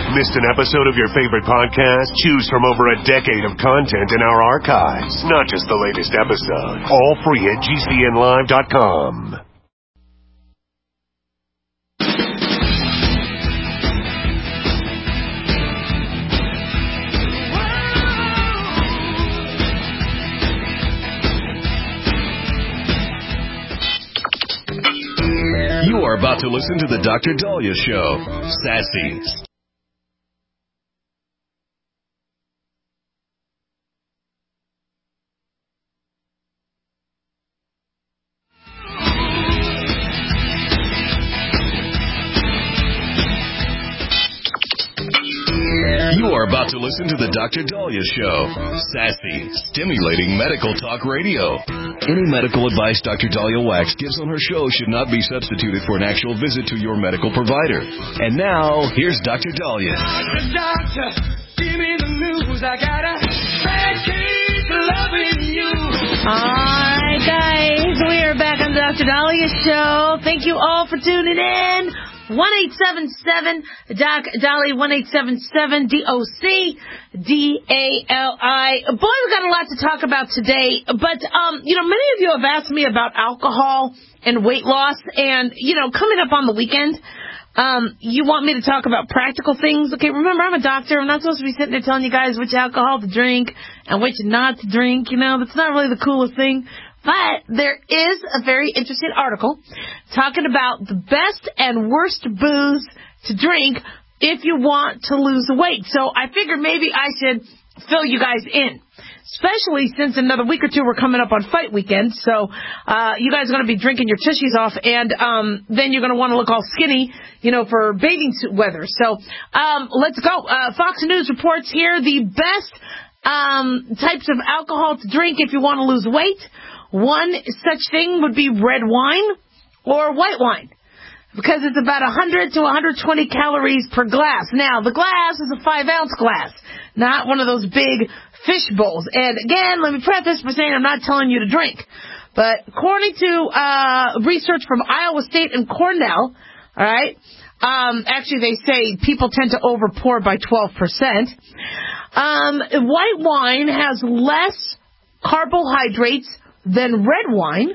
Missed an episode of your favorite podcast? Choose from over a decade of content in our archives, not just the latest episode. All free at GCNlive.com. You are about to listen to the Dr. Daliah Show. Sassy. You are about to listen to the Dr. Daliah Show. Sassy, stimulating medical talk radio. Any medical advice Dr. Daliah Wax gives on her show should not be substituted for an actual visit to your medical provider. And now, here's Dr. Daliah. Doctor, give me the news. I got a bad case of loving you. All right, guys, we are back on the Dr. Daliah Show. Thank you all for tuning in. 1-877-DOC Dali, 1-877-DOC-DALI. Boy, we got a lot to talk about today. But, many of you have asked me about alcohol and weight loss. And, coming up on the weekend, you want me to talk about practical things. Okay, remember, I'm a doctor. I'm not supposed to be sitting there telling you guys which alcohol to drink and which not to drink. That's not really the coolest thing. But there is a very interesting article talking about the best and worst booze to drink if you want to lose weight. So I figured maybe I should fill you guys in, especially since in another week or two we're coming up on fight weekend. So you guys are going to be drinking your tushies off, and then you're going to want to look all skinny, for bathing suit weather. So let's go. Fox News reports here the best types of alcohol to drink if you want to lose weight. One such thing would be red wine or white wine, because it's about 100 to 120 calories per glass. Now, the glass is a 5-ounce glass, not one of those big fish bowls. And again, let me preface by saying I'm not telling you to drink. But according to research from Iowa State and Cornell, all right, actually they say people tend to overpour by 12%. White wine has less carbohydrates than red wine.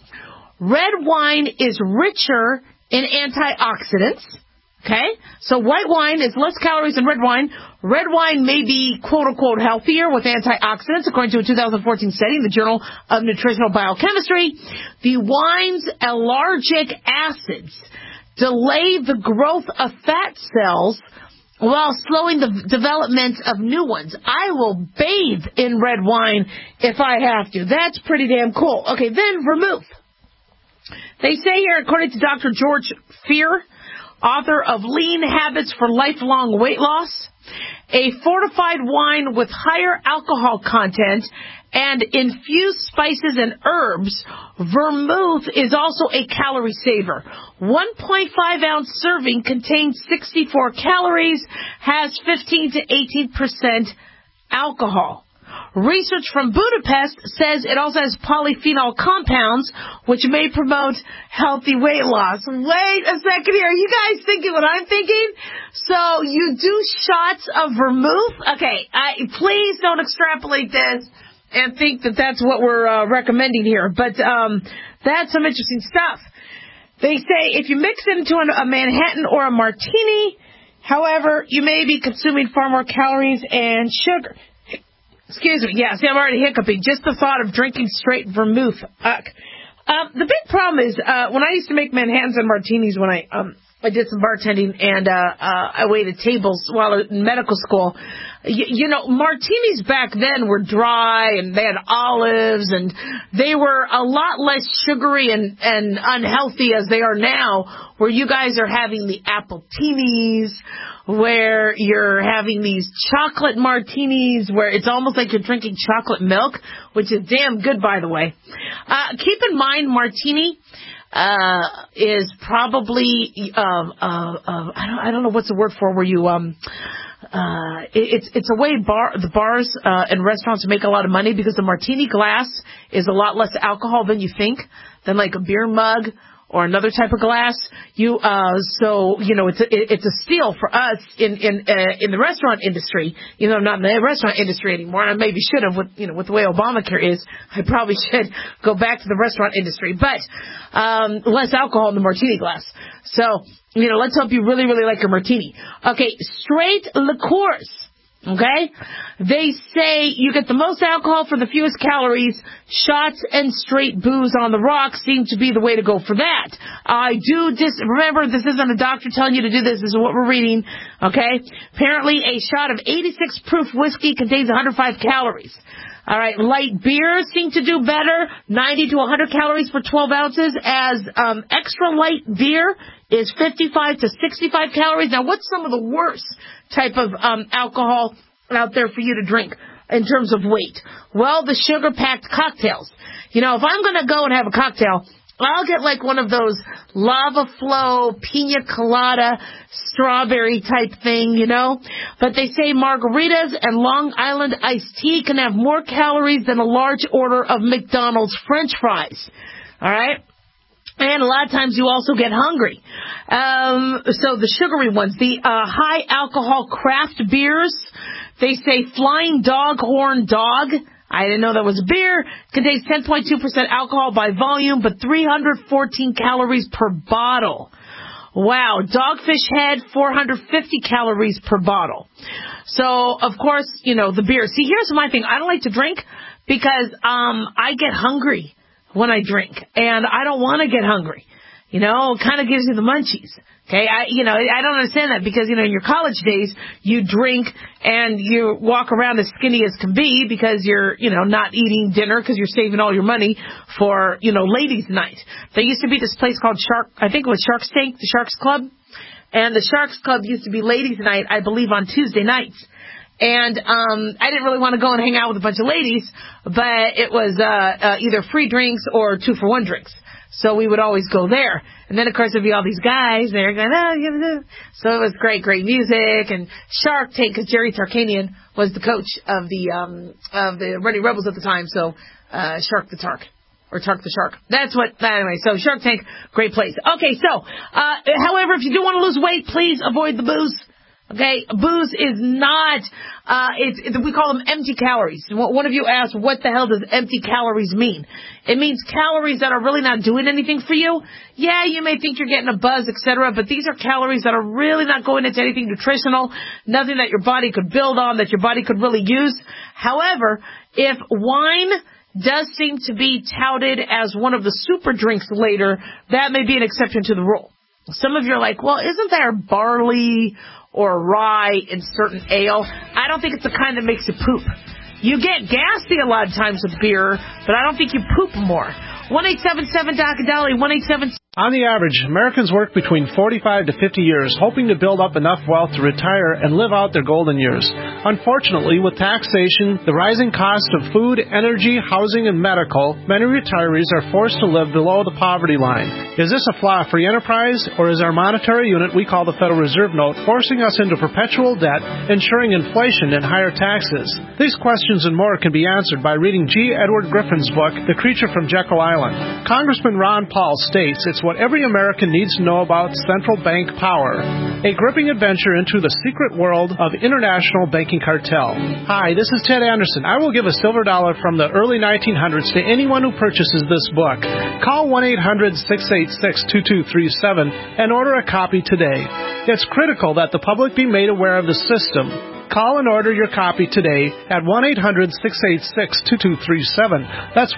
Red wine is richer in antioxidants. Okay? So white wine is less calories than red wine. Red wine may be quote-unquote healthier with antioxidants, according to a 2014 study in the Journal of Nutritional Biochemistry. The wine's ellagic acids delay the growth of fat cells while slowing the development of new ones. I will bathe in red wine if I have to. That's pretty damn cool. Okay, then vermouth. They say here, according to Dr. George Fear, author of Lean Habits for Lifelong Weight Loss, a fortified wine with higher alcohol content and infused spices and herbs, vermouth is also a calorie saver. 1.5-ounce serving contains 64 calories, has 15 to 18% alcohol. Research from Budapest says it also has polyphenol compounds, which may promote healthy weight loss. Wait a second here. Are you guys thinking what I'm thinking? So you do shots of vermouth? Okay, please don't extrapolate this and think that that's what we're recommending here. But that's some interesting stuff. They say if you mix it into a Manhattan or a martini, however, you may be consuming far more calories and sugar. Excuse me. Yeah, see, I'm already hiccuping. Just the thought of drinking straight vermouth. The big problem is when I used to make Manhattans and martinis when I did some bartending and I waited tables while I was in medical school. Martinis back then were dry and they had olives and they were a lot less sugary and unhealthy as they are now, where you guys are having the appletinis, where you're having these chocolate martinis, where it's almost like you're drinking chocolate milk, which is damn good, by the way. Keep in mind, martini is probably I don't know what's the word for where you it's a way the bars and restaurants make a lot of money, because the martini glass is a lot less alcohol than you think, than like a beer mug or another type of glass. So it's a steal for us in the restaurant industry. I'm not in the restaurant industry anymore. I maybe should have with the way Obamacare is. I probably should go back to the restaurant industry, but less alcohol in the martini glass. So let's hope you really, really like your martini. Okay, straight liqueurs. Okay? They say you get the most alcohol for the fewest calories. Shots and straight booze on the rocks seem to be the way to go for that. Remember, this isn't a doctor telling you to do this. This is what we're reading. Okay? Apparently, a shot of 86 proof whiskey contains 105 calories. All right, light beers seem to do better, 90 to 100 calories for 12 ounces, as extra light beer is 55 to 65 calories. Now, what's some of the worst type of alcohol out there for you to drink in terms of weight? Well, the sugar-packed cocktails. If I'm going to go and have a cocktail, I'll get like one of those lava flow, pina colada, strawberry type thing, But they say margaritas and Long Island iced tea can have more calories than a large order of McDonald's French fries. All right? And a lot of times you also get hungry. So the sugary ones, the high alcohol craft beers, they say Flying Doghorn Dog. I didn't know that was a beer. Contains 10.2% alcohol by volume, but 314 calories per bottle. Wow. Dogfish Head, 450 calories per bottle. So, of course, the beer. See, here's my thing. I don't like to drink because I get hungry when I drink, and I don't want to get hungry. It kind of gives you the munchies. Okay, I don't understand that because, in your college days, you drink and you walk around as skinny as can be because you're, not eating dinner because you're saving all your money for, ladies' night. There used to be this place called Shark's Tank, the Sharks Club. And the Sharks Club used to be ladies' night, I believe, on Tuesday nights. And I didn't really want to go and hang out with a bunch of ladies, but it was either free drinks or 2-for-1 drinks. So we would always go there. And then, of course, there'd be all these guys. They're going, So it was great music. And Shark Tank, because Jerry Tarkanian was the coach of the Running Rebels at the time. So Shark the Tark. Or Tark the Shark. Anyway, so Shark Tank, great place. Okay, so, however, if you do want to lose weight, please avoid the booze. Okay, booze is not, we call them empty calories. One of you asked, what the hell does empty calories mean? It means calories that are really not doing anything for you. Yeah, you may think you're getting a buzz, etc., but these are calories that are really not going into anything nutritional, nothing that your body could build on, that your body could really use. However, if wine does seem to be touted as one of the super drinks later, that may be an exception to the rule. Some of you are like, well, isn't there barley or rye in certain ale? I don't think it's the kind that makes you poop. You get gassy a lot of times with beer, but I don't think you poop more. 1-877-DOC-A-DOLLY, 1-877. On the average, Americans work between 45 to 50 years, hoping to build up enough wealth to retire and live out their golden years. Unfortunately, with taxation, the rising cost of food, energy, housing, and medical, many retirees are forced to live below the poverty line. Is this a flaw free enterprise, or is our monetary unit we call the Federal Reserve Note forcing us into perpetual debt, ensuring inflation and higher taxes? These questions and more can be answered by reading G. Edward Griffin's book, The Creature from Jekyll Island. Congressman Ron Paul states it's what every American needs to know about central bank power. A gripping adventure into the secret world of international banking cartel. Hi, this is Ted Anderson. I will give a silver dollar from the early 1900s to anyone who purchases this book. Call 1-800-686-2237 and order a copy today. It's critical that the public be made aware of the system. Call and order your copy today at 1-800-686-2237. That's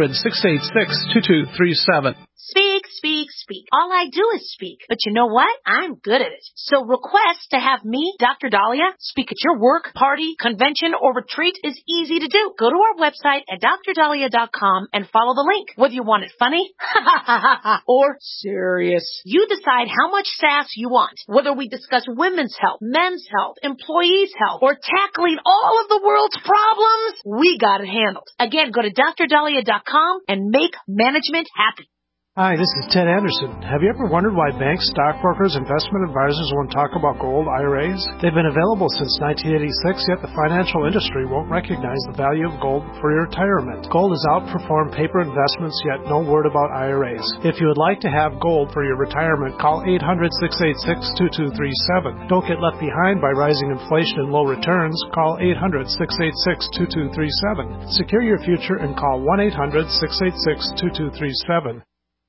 1-800-686-2237. Speak, speak, speak. All I do is speak. But you know what? I'm good at it. So request to have me, Dr. Dahlia, speak at your work, party, convention, or retreat is easy to do. Go to our website at drdahlia.com and follow the link. Whether you want it funny or serious, you decide how much sass you want. Whether we discuss women's health, men's health, employees' health, or tackling all of the world's problems, we got it handled. Again, go to drdahlia.com and make management happen. Hi, this is Ted Anderson. Have you ever wondered why banks, stockbrokers, investment advisors won't talk about gold IRAs? They've been available since 1986, yet the financial industry won't recognize the value of gold for your retirement. Gold has outperformed paper investments, yet no word about IRAs. If you would like to have gold for your retirement, call 800-686-2237. Don't get left behind by rising inflation and low returns. Call 800-686-2237. Secure your future and call 1-800-686-2237.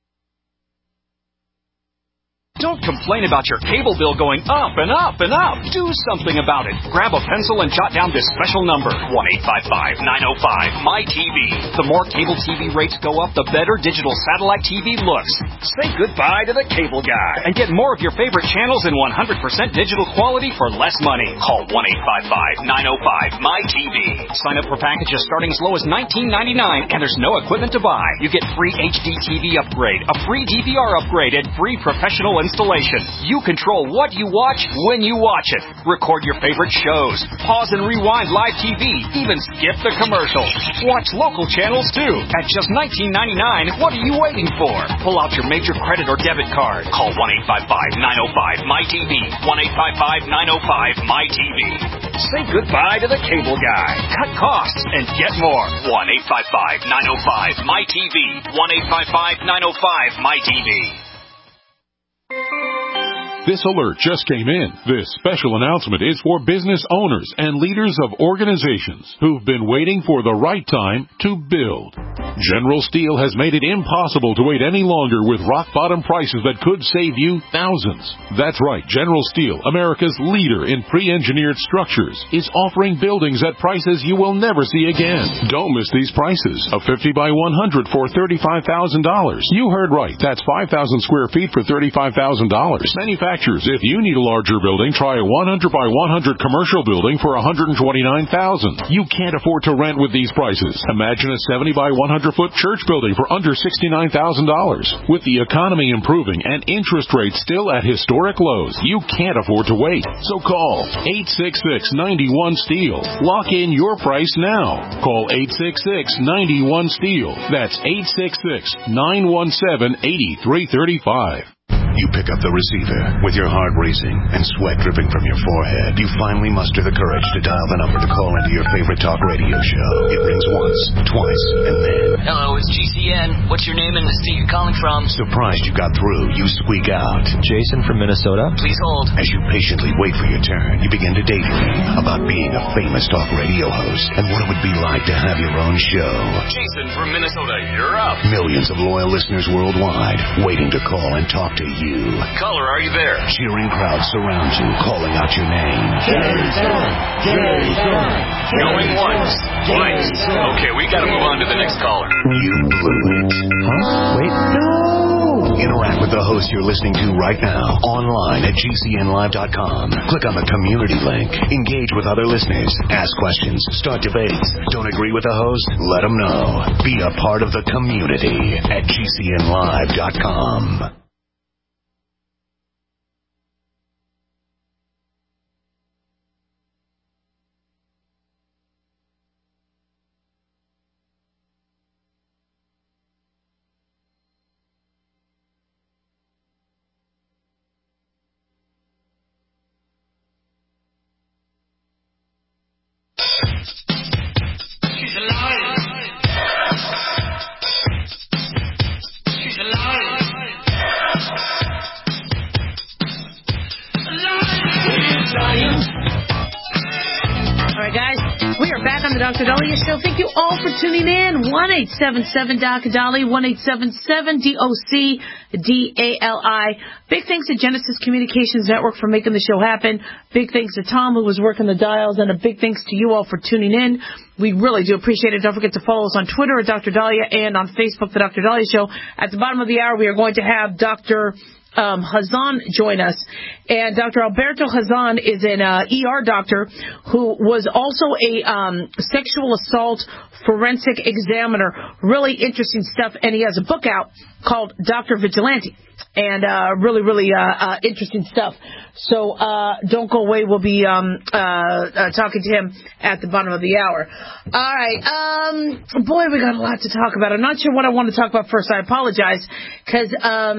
Don't complain about your cable bill going up and up and up. Do something about it. Grab a pencil and jot down this special number, 1-855-905-MY-TV. The more cable TV rates go up, the better digital satellite TV looks. Say goodbye to the cable guy and get more of your favorite channels in 100% digital quality for less money. Call 1-855-905-MY-TV. Sign up for packages starting as low as $19.99, and there's no equipment to buy. You get free HD TV upgrade, a free DVR upgrade, and free professional installation. You control what you watch when you watch it. Record your favorite shows. Pause and rewind live TV. Even skip the commercials. Watch local channels too. At just $19.99, what are you waiting for? Pull out your major credit or debit card. Call 1-855-905-MY-TV. 1-855-905-MY-TV. Say goodbye to the cable guy. Cut costs and get more. 1-855-905-MY-TV. 1-855-905-MY-TV. This alert just came in. This special announcement is for business owners and leaders of organizations who've been waiting for the right time to build. General Steel has made it impossible to wait any longer with rock-bottom prices that could save you thousands. That's right. General Steel, America's leader in pre-engineered structures, is offering buildings at prices you will never see again. Don't miss these prices. A 50 by 100 for $35,000. You heard right. That's 5,000 square feet for $35,000. Manufacturers, if you need a larger building, try a 100 by 100 commercial building for $129,000. You can't afford to rent with these prices. Imagine a 70 by 100-foot church building for under $69,000. With the economy improving and interest rates still at historic lows, you can't afford to wait. So call 866-91-STEEL. Lock in your price now. Call 866-91-STEEL. That's 866-917-8335. You pick up the receiver with your heart racing and sweat dripping from your forehead. You finally muster the courage to dial the number to call into your favorite talk radio show. It rings once, twice, and then... Hello, it's GCN. What's your name and the state you're calling from? Surprised you got through, you squeak out. Jason from Minnesota. Please hold. As you patiently wait for your turn, you begin to daydream about being a famous talk radio host and what it would be like to have your own show. Jason from Minnesota, you're up. Millions of loyal listeners worldwide waiting to call and talk to you. Caller, are you there? Cheering crowds surround you, calling out your name. Jason! Jason! Going once, twice. Okay, we gotta move on to the next caller. You blew it. Huh? Wait. No! Interact with the host you're listening to right now, online at GCNlive.com. Click on the community link. Engage with other listeners. Ask questions. Start debates. Don't agree with the host? Let them know. Be a part of the community at GCNlive.com. Dr. Dahlia Show. Thank you all for tuning in. 1-877-Dr. 1-877-DOC-DALI. Big thanks to Genesis Communications Network for making the show happen. Big thanks to Tom, who was working the dials, and a big thanks to you all for tuning in. We really do appreciate it. Don't forget to follow us on Twitter at Dr. Dahlia and on Facebook, The Dr. Dahlia Show. At the bottom of the hour, we are going to have Dr. Hazan join us. And Dr. Alberto Hazan is an ER doctor who was also a sexual assault forensic examiner. Really interesting stuff, and he has a book out called Dr. Vigilante. And really interesting stuff. So don't go away. We'll be talking to him at the bottom of the hour. All right. Boy, we got a lot to talk about. I'm not sure what I want to talk about first. I apologize because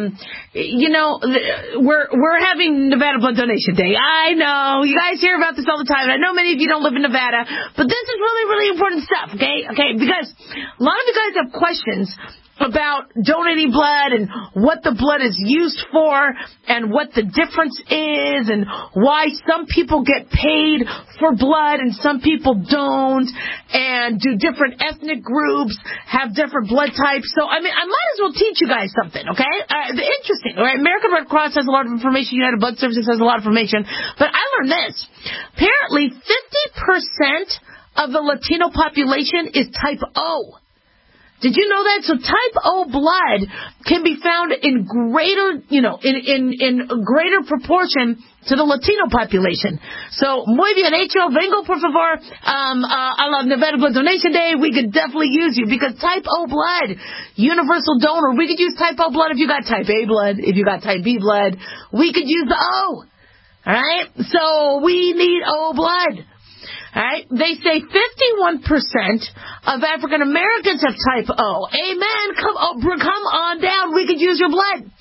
we're having Nevada Blood Donation Day. I know you guys hear about this all the time. And I know many of you don't live in Nevada, but this is really important stuff. Okay, because a lot of you guys have questions about donating blood and what the blood is used for and what the difference is and why some people get paid for blood and some people don't, and do different ethnic groups have different blood types. So, I might as well teach you guys something, okay? Interesting, all right? American Red Cross has a lot of information. United Blood Services has a lot of information. But I learned this. Apparently, 50% of the Latino population is type O. Did you know that? So type O blood can be found in greater, in greater proportion to the Latino population. So, muy bien hecho, vengo por favor, a la Nevada Blood Donation Day. We could definitely use you because type O blood, universal donor. We could use type O blood if you got type A blood, if you got type B blood. We could use the O. All right? So we need O blood. All right, they say 51% of African Americans have type O. Amen. Come on down. We could use your blood.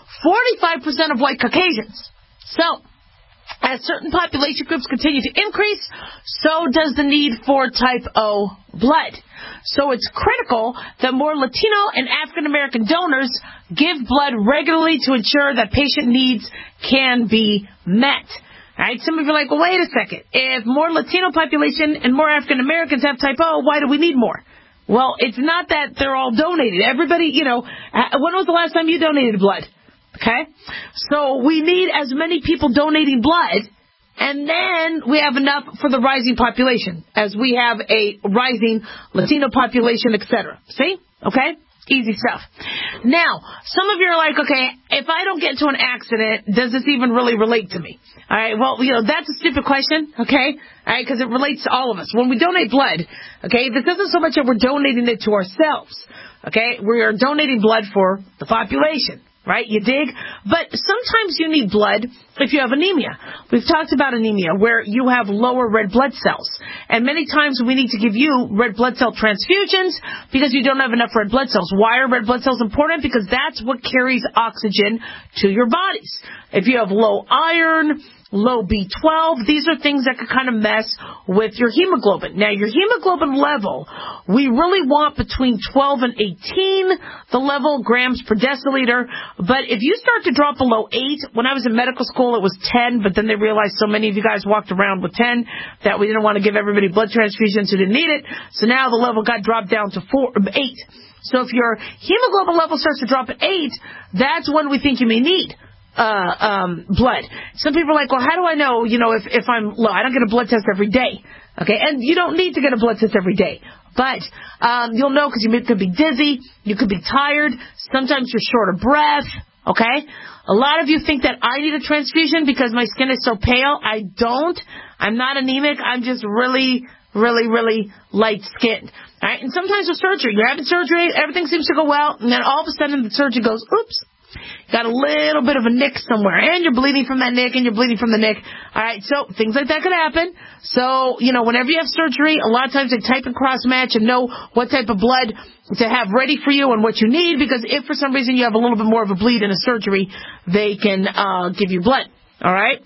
45% of white Caucasians. So, as certain population groups continue to increase, so does the need for type O blood. So it's critical that more Latino and African American donors give blood regularly to ensure that patient needs can be met. All right, some of you are like, well, wait a second. If more Latino population and more African Americans have type O, why do we need more? Well, it's not that they're all donated. Everybody, when was the last time you donated blood? Okay? So we need as many people donating blood, and then we have enough for the rising population, as we have a rising Latino population, etc. See? Okay? Easy stuff. Now, some of you are like, okay, if I don't get into an accident, does this even really relate to me? All right, well, that's a stupid question, okay? All right, because it relates to all of us. When we donate blood, okay, this isn't so much that we're donating it to ourselves, okay? We are donating blood for the population, right? You dig? But sometimes you need blood if you have anemia. We've talked about anemia, where you have lower red blood cells. And many times we need to give you red blood cell transfusions because you don't have enough red blood cells. Why are red blood cells important? Because that's what carries oxygen to your bodies. If you have low iron, low B12, these are things that could kind of mess with your hemoglobin. Now, your hemoglobin level, we really want between 12 and 18, the level grams per deciliter. But if you start to drop below 8, when I was in medical school, it was 10, but then they realized so many of you guys walked around with 10 that we didn't want to give everybody blood transfusions who didn't need it. So now the level got dropped down to 8. So if your hemoglobin level starts to drop at 8, that's when we think you may need blood. Some people are like, well, how do I know, if I'm low? I don't get a blood test every day. Okay, and you don't need to get a blood test every day. But you'll know because you could be dizzy, you could be tired, sometimes you're short of breath. Okay? A lot of you think that I need a transfusion because my skin is so pale. I don't. I'm not anemic. I'm just really light-skinned. All right? And sometimes with surgery, you're having surgery, everything seems to go well, and then all of a sudden the surgeon goes, oops, got a little bit of a nick somewhere, and you're bleeding from that nick, and you're bleeding from the nick. All right, so things like that could happen. So, whenever you have surgery, a lot of times they type and cross-match and know what type of blood to have ready for you and what you need, because if for some reason you have a little bit more of a bleed in a surgery, they can give you blood. All right?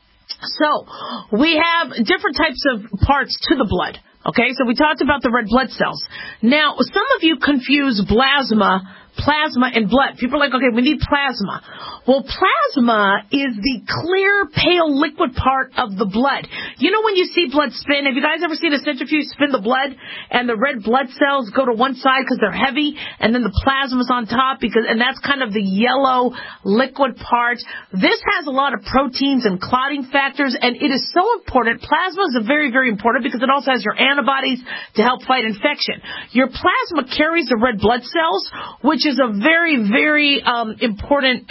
So, we have different types of parts to the blood. Okay, so we talked about the red blood cells. Now, some of you confuse plasma and blood. People are like, okay, we need plasma. Well, plasma is the clear, pale, liquid part of the blood. You know when you see blood spin? Have you guys ever seen a centrifuge spin the blood and the red blood cells go to one side because they're heavy, and then the plasma's on top and that's kind of the yellow liquid part. This has a lot of proteins and clotting factors, and it is so important. Plasma is very, very important because it also has your antibodies to help fight infection. Your plasma carries the red blood cells, which which is a very, very important,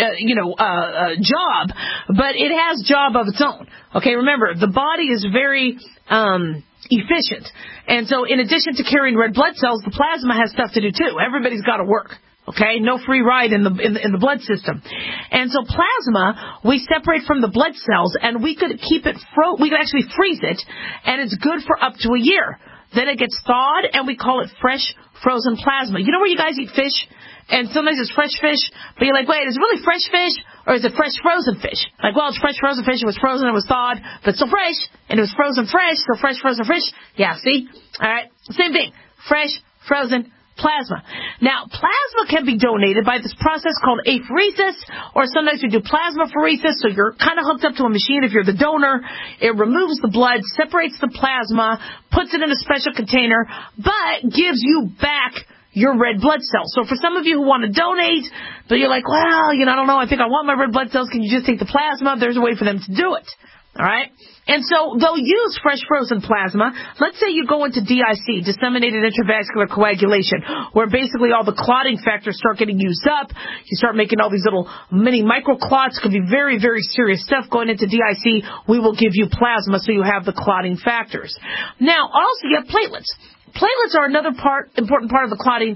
job, but it has job of its own. Okay, remember, the body is very efficient. And so in addition to carrying red blood cells, the plasma has stuff to do too. Everybody's got to work. Okay, no free ride in the blood system. And so plasma, we separate from the blood cells, and we could keep it we could actually freeze it, and it's good for up to a year. Then it gets thawed, and we call it fresh frozen plasma. You know where you guys eat fish? And sometimes it's fresh fish, but you're like, wait, is it really fresh fish, or is it fresh frozen fish? Like, well, it's fresh frozen fish, it was frozen, it was thawed, but still fresh, and it was frozen fresh, so fresh frozen fish. Yeah, see? Alright, same thing. Fresh frozen plasma. Now, plasma can be donated by this process called apheresis, or sometimes we do plasmapheresis, so you're kind of hooked up to a machine if you're the donor. It removes the blood, separates the plasma, puts it in a special container, but gives you back your red blood cells. So for some of you who want to donate, but you're like, well, I don't know, I think I want my red blood cells, can you just take the plasma? There's a way for them to do it. All right? And so they'll use fresh frozen plasma. Let's say you go into DIC, disseminated intravascular coagulation, where basically all the clotting factors start getting used up. You start making all these little mini microclots. Could be very, very serious stuff going into DIC. We will give you plasma so you have the clotting factors. Now, also you have platelets. Platelets are another important part of the clotting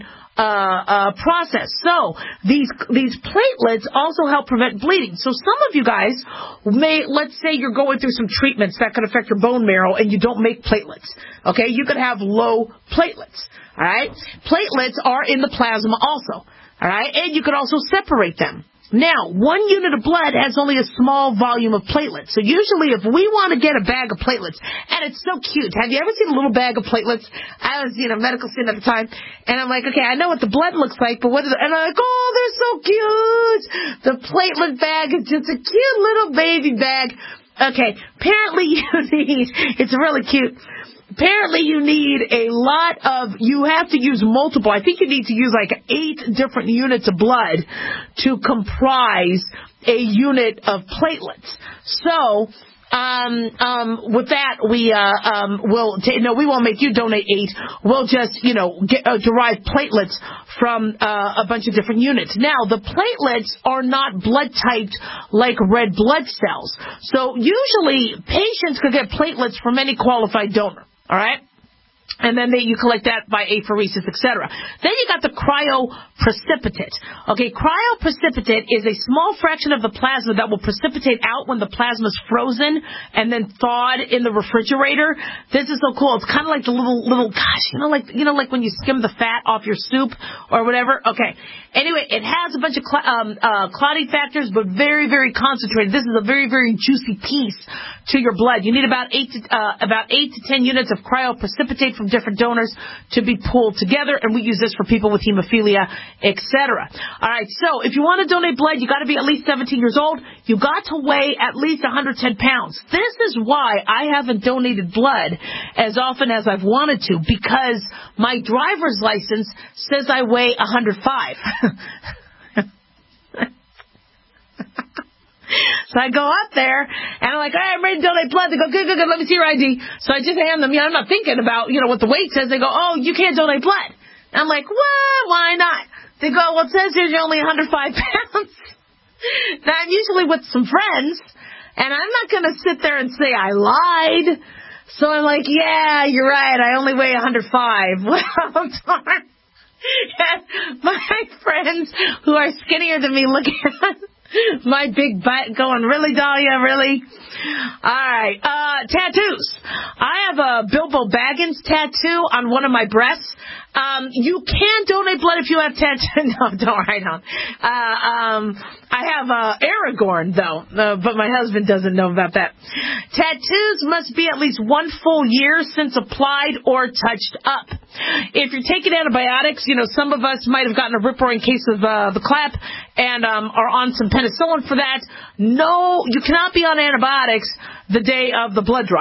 process. So these platelets also help prevent bleeding. So some of you guys let's say you're going through some treatments that could affect your bone marrow and you don't make platelets. Okay, you could have low platelets. All right, platelets are in the plasma also. All right, and you could also separate them. Now, 1 unit of blood has only a small volume of platelets. So usually if we want to get a bag of platelets, and it's so cute. Have you ever seen a little bag of platelets? I was, medical student at the time, and I'm like, okay, I know what the blood looks like, but what is it? And I'm like, oh, they're so cute. The platelet bag is just a cute little baby bag. Okay, apparently it's really cute. Apparently you have to use multiple. I think you need to use like 8 different units of blood to comprise a unit of platelets. So, with that, we won't make you donate 8. We'll just, derive platelets from a bunch of different units. Now, the platelets are not blood typed like red blood cells. So usually patients could get platelets from any qualified donor. All right? And then you collect that by apheresis, etc. Then you got the cryoprecipitate. Okay, cryoprecipitate is a small fraction of the plasma that will precipitate out when the plasma is frozen and then thawed in the refrigerator. This is so cool. It's kind of like the little gosh, like when you skim the fat off your soup or whatever. Okay. Anyway, it has a bunch of clotting factors, but very, very concentrated. This is a very, very juicy piece to your blood. You need about 8 to 10 units of cryoprecipitate from different donors to be pooled together, and we use this for people with hemophilia, etc. All right, so if you want to donate blood, you got to be at least 17 years old. You got to weigh at least 110 pounds. This is why I haven't donated blood as often as I've wanted to, because my driver's license says I weigh 105. So I go up there, and I'm like, all right, I'm ready to donate blood. They go, good, let me see your ID. So I just hand them, I'm not thinking about, what the weight says. They go, oh, you can't donate blood. And I'm like, what? Why not? They go, well, it says here you're only 105 pounds. Now, I'm usually with some friends, and I'm not going to sit there and say I lied. So I'm like, yeah, you're right. I only weigh 105. Well, darn. And my friends who are skinnier than me look at my big butt going, really, Dahlia, really? All right. Tattoos. I have a Bilbo Baggins tattoo on one of my breasts. You can donate blood if you have tattoo. No, don't. I don't. I have Aragorn, though, but my husband doesn't know about that. Tattoos must be at least 1 full year since applied or touched up. If you're taking antibiotics, some of us might have gotten a rip-roaring case of the clap and are on some penicillin for that. No, you cannot be on antibiotics the day of the blood drive.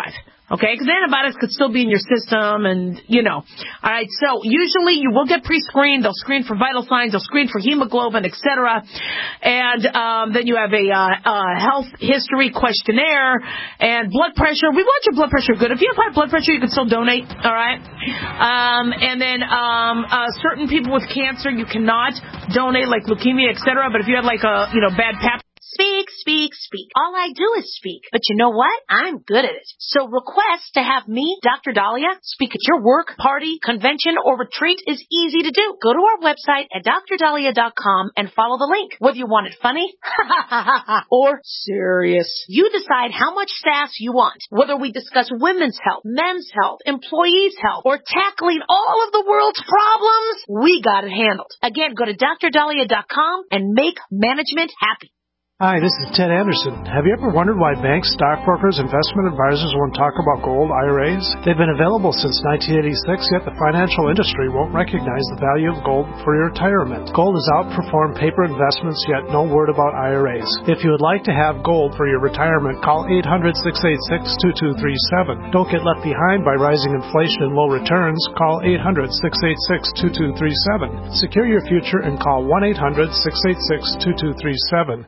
Okay, because antibiotics could still be in your system and, All right, so usually you will get pre-screened. They'll screen for vital signs. They'll screen for hemoglobin, etc. And then you have a health history questionnaire and blood pressure. We want your blood pressure good. If you have high blood pressure, you can still donate, all right? And then certain people with cancer, you cannot donate, like leukemia, etc. But if you have like a, bad pap. Speak, speak, speak. All I do is speak. But you know what? I'm good at it. So request to have me, Dr. Dahlia, speak at your work, party, convention, or retreat is easy to do. Go to our website at drdahlia.com and follow the link. Whether you want it funny or serious, you decide how much sass you want. Whether we discuss women's health, men's health, employees' health, or tackling all of the world's problems, we got it handled. Again, go to drdahlia.com and make management happy. Hi, this is Ted Anderson. Have you ever wondered why banks, stockbrokers, investment advisors won't talk about gold IRAs? They've been available since 1986, yet the financial industry won't recognize the value of gold for your retirement. Gold has outperformed paper investments, yet no word about IRAs. If you would like to have gold for your retirement, call 800-686-2237. Don't get left behind by rising inflation and low returns. Call 800-686-2237. Secure your future and call 1-800-686-2237.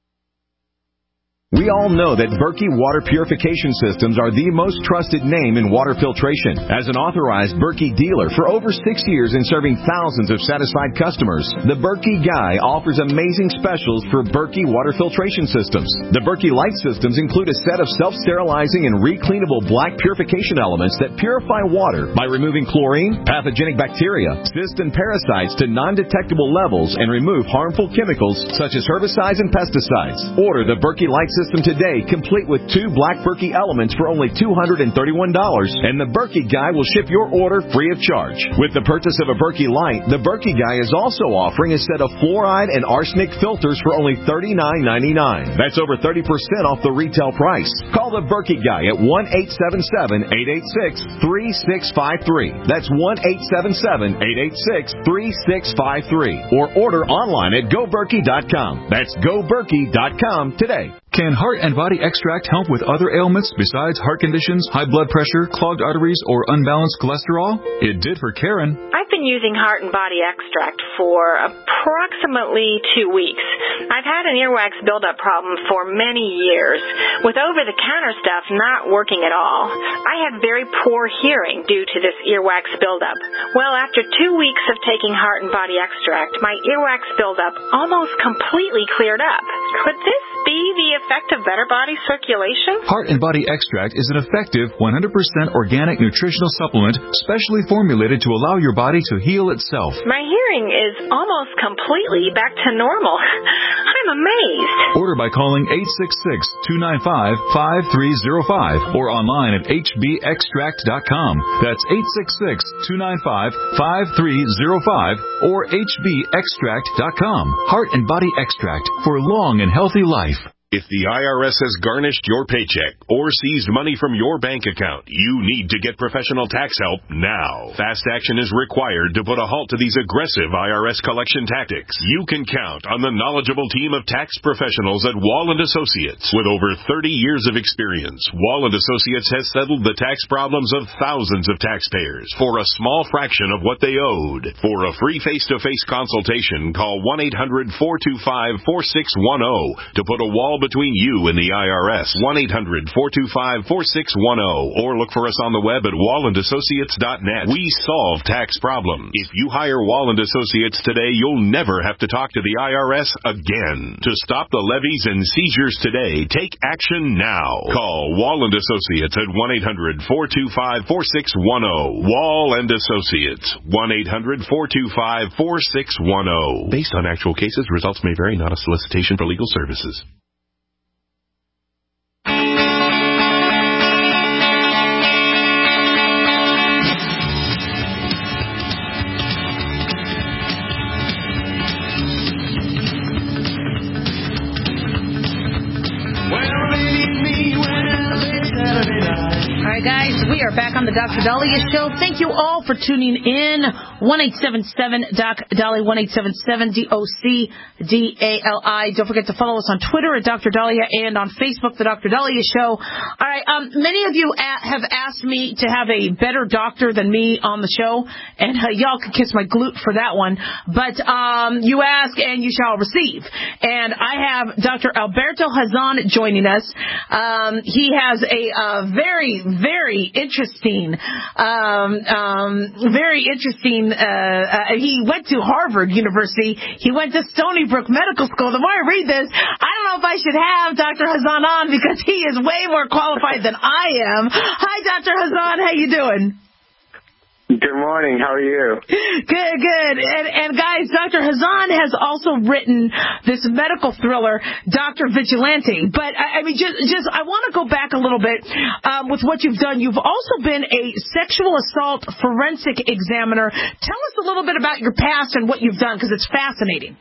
We all know that Berkey Water Purification Systems are the most trusted name in water filtration. As an authorized Berkey dealer for over 6 years and serving thousands of satisfied customers, the Berkey Guy offers amazing specials for Berkey Water Filtration Systems. The Berkey Light Systems include a set of self-sterilizing and recleanable black purification elements that purify water by removing chlorine, pathogenic bacteria, cysts, and parasites to non-detectable levels and remove harmful chemicals such as herbicides and pesticides. Order the Berkey Light System today, complete with 2 black Berkey elements for only $231, and the Berkey Guy will ship your order free of charge. With the purchase of a Berkey Light, the Berkey Guy is also offering a set of fluoride and arsenic filters for only $39.99. That's over 30% off the retail price. Call the Berkey Guy at 1-877-886-3653. That's 1-877-886-3653. Or order online at GoBerkey.com. That's GoBerkey.com today. Can Heart and Body Extract help with other ailments besides heart conditions, high blood pressure, clogged arteries, or unbalanced cholesterol? It did for Karen. I've been using Heart and Body Extract for approximately 2 weeks. I've had an earwax buildup problem for many years, with over-the-counter stuff not working at all. I had very poor hearing due to this earwax buildup. Well, after 2 weeks of taking Heart and Body Extract, my earwax buildup almost completely cleared up. Could this be the effect of better body circulation? Heart and Body Extract is an effective 100% organic nutritional supplement specially formulated to allow your body to heal itself. My hearing is almost completely back to normal. I'm amazed. Order by calling 866-295-5305 or online at hbextract.com. That's 866-295-5305 or hbextract.com. Heart and Body Extract for long and healthy life. If the IRS has garnished your paycheck or seized money from your bank account, you need to get professional tax help now. Fast action is required to put a halt to these aggressive IRS collection tactics. You can count on the knowledgeable team of tax professionals at Wall & Associates. With over 30 years of experience, Wall & Associates has settled the tax problems of thousands of taxpayers for a small fraction of what they owed. For a free face-to-face consultation, call 1-800-425-4610 to put a wall between you and the IRS. 1-800-425-4610 or look for us on the web at wallandassociates.net. We solve tax problems. If you hire Wall & Associates today, you'll never have to talk to the IRS again. To stop the levies and seizures today, take action now. Call Wall & Associates at 1-800-425-4610. Wall & Associates. 1-800-425-4610. Based on actual cases, results may vary, not a solicitation for legal services. guys, we are back on the Dr. Daliah Show. Thank you all for tuning in. 1-877-DOC-DALI, 1-877-DOC-DALI. Don't forget to follow us on Twitter at Dr. Daliah and on Facebook, The Dr. Daliah Show. All right, many of you have asked me to have a better doctor than me on the show, and y'all can kiss my glute for that one. But you ask and you shall receive. And I have Dr. Alberto Hazan joining us. He has a very, very interesting, he went to Harvard University. He went to Stony Brook Medical School. The more I read this, I don't know if I should have Dr. Hazan on because he is way more qualified than I am. Hi, Dr. Hazan. How you doing? Good morning. How are you? Good. And guys, Dr. Hazan has also written this medical thriller, Dr. Vigilante. But I mean, just I want to go back a little bit with what you've done. You've also been a sexual assault forensic examiner. Tell us a little bit about your past and what you've done, because it's fascinating.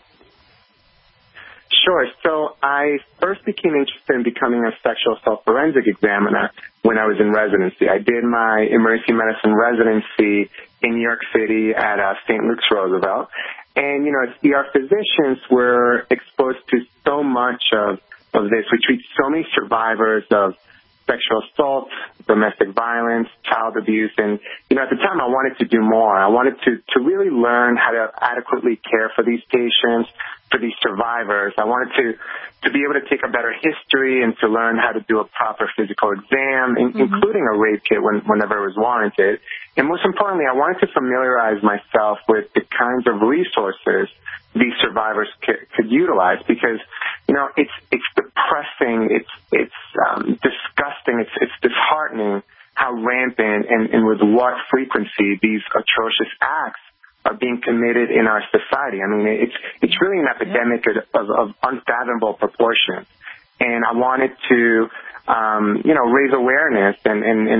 Sure. So I first became interested in becoming a sexual assault forensic examiner when I was in residency. I did my emergency medicine residency in New York City at St. Luke's Roosevelt. And, as ER physicians, we're exposed to so much of this. We treat so many survivors of sexual assault, domestic violence, child abuse. And, at the time I wanted to do more. I wanted to really learn how to adequately care for these patients, for these survivors. I wanted to be able to take a better history and to learn how to do a proper physical exam, including a rape kit whenever it was warranted. And most importantly, I wanted to familiarize myself with the kinds of resources these survivors could utilize, because, it's depressing, it's disgusting, it's disheartening how rampant and with what frequency these atrocious acts are being committed in our society. I mean, it's really an epidemic of unfathomable proportions. And I wanted to, raise awareness and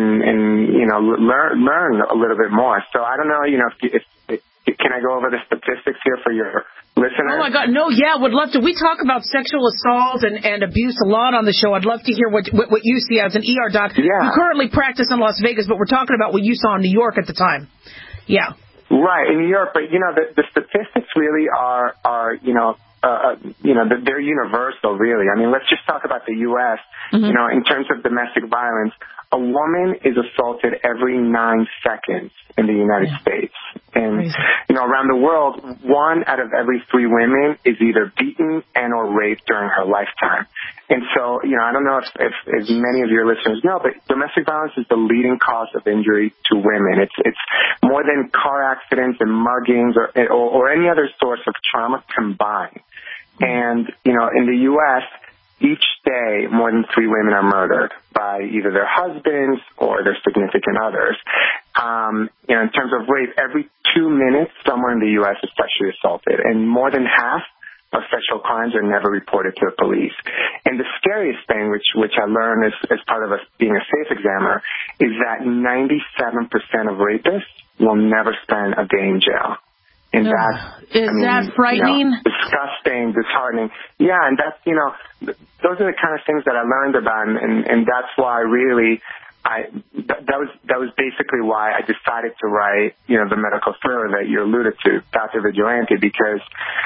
learn a little bit more. So I don't know, if can I go over the statistics here for your listeners? Oh my God, no, yeah, would love to. We talk about sexual assault and abuse a lot on the show. I'd love to hear what you see as an ER doc. Yeah. You currently practice in Las Vegas, but we're talking about what you saw in New York at the time. Yeah. Right, in New York, but the statistics really are they're universal, really. I mean, let's just talk about the U.S. In terms of domestic violence, a woman is assaulted every 9 seconds in the United States. And, around the world, 1 out of every 3 women is either beaten and or raped during her lifetime. And so, I don't know if many of your listeners know, but domestic violence is the leading cause of injury to women. It's more than car accidents and muggings or any other source of trauma combined. And, in the U.S., each day, more than 3 women are murdered by either their husbands or their significant others. In terms of rape, every 2 minutes, someone in the U.S. is sexually assaulted, and more than half of sexual crimes are never reported to the police. And the scariest thing, which I learned as part of being a safe examiner, is that 97% of rapists will never spend a day in jail. And that frightening? Disgusting, disheartening. Yeah, and that's, those are the kind of things that I learned about, and that's why really that was basically why I decided to write, the medical thriller that you alluded to, Dr. Vigilante, because,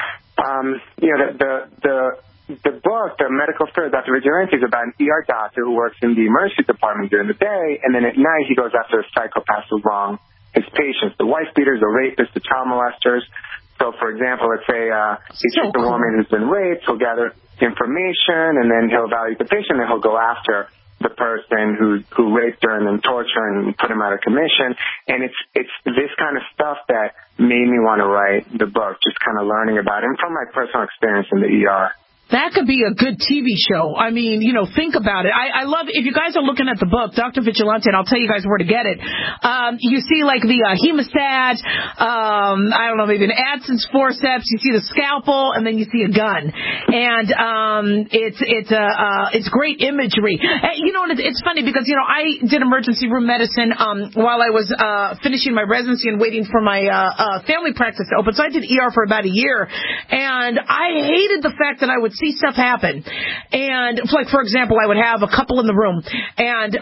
the book, the medical thriller, Dr. Vigilante, is about an ER doctor who works in the emergency department during the day, and then at night he goes after a psychopath who's wrong his patients, the wife beaters, the rapists, the child molesters. So, for example, let's say he treats a woman who's been raped, he'll gather information, and then he'll evaluate the patient, and he'll go after the person who raped her and then torture and put him out of commission. And it's this kind of stuff that made me want to write the book, just kind of learning about it, and from my personal experience in the ER. That could be a good TV show. I mean, think about it. I love, if you guys are looking at the book, Dr. Vigilante, and I'll tell you guys where to get it. You see like the hemostat, I don't know, maybe an Adson's forceps, you see the scalpel, and then you see a gun. And, it's great imagery. And it's funny because, I did emergency room medicine, while I was, finishing my residency and waiting for my, family practice to open. So I did ER for about a year. And I hated the fact that I would see stuff happen. And, like, for example, I would have a couple in the room, and,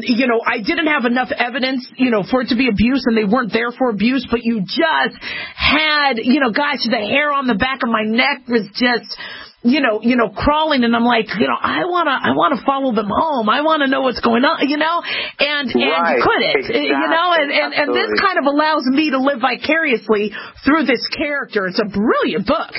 I didn't have enough evidence, for it to be abuse, and they weren't there for abuse, but you just had, gosh, the hair on the back of my neck was just, crawling, and I'm like, I wanna follow them home. I wanna know what's going on, and right, you couldn't, exactly, and this kind of allows me to live vicariously through this character. It's a brilliant book.